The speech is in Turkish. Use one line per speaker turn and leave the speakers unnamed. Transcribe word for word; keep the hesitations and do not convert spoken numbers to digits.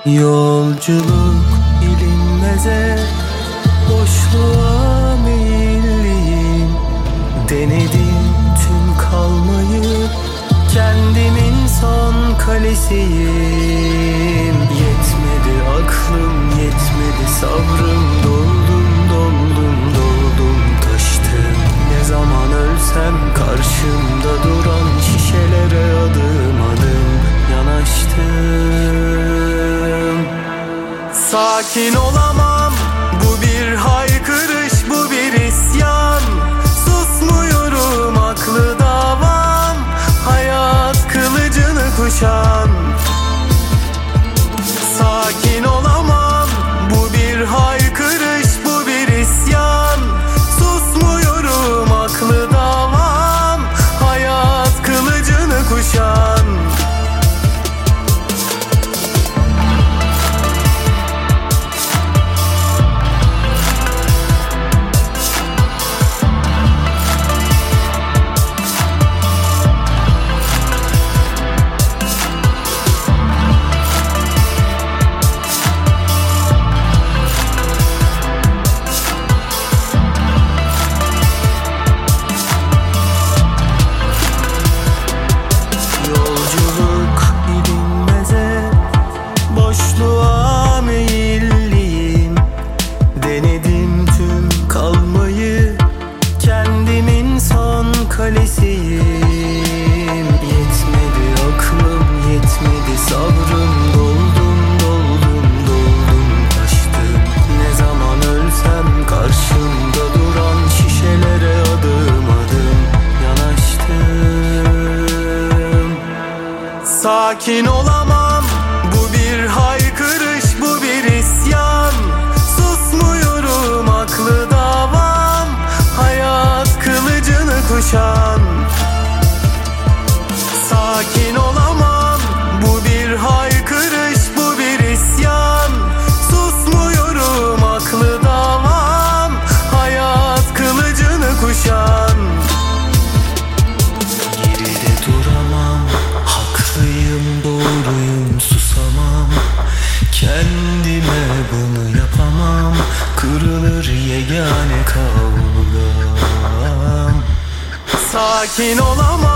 Yolculuk bilinmeze, boşluğa meyilliyim. Denedim tüm kalmayı, kendimin son kalesiyim. Yetmedi aklım, yetmedi sabrım, doldum doldum doldum taştım. Ne zaman ölsem karşımda duran şişelere adım adım yanaştım. Sakin olamam, bu bir haykırış, bu bir isyan. Susmuyorum, aklı davam, hayat kılıcını kuşan. Sakin olamam, bu bir haykırış, bu bir isyan. Susmuyorum, aklı davam, hayat kılıcını kuşan. Boşluğa meyilliyim. Denedim tüm kalmayı, kendimin son kalesiyim. Yetmedi aklım, yetmedi sabrım, doldum doldum doldum taştım. Ne zaman ölsem karşımda duran şişelere adım adım yanaştım. Sakin olamam, bu bir haykırış, bu bir isyan. Susmuyorum, aklı davam, hayat kılıcını kuşan. Sakin olamam, bu bir haykırış, bu bir isyan. Susmuyorum, aklı davam, hayat kılıcını kuşan. Geride duramam, haklıyım, doğruyum, susamam. Kendime bunu yapamam, kırılır yegane kavgam. Sakin olamam.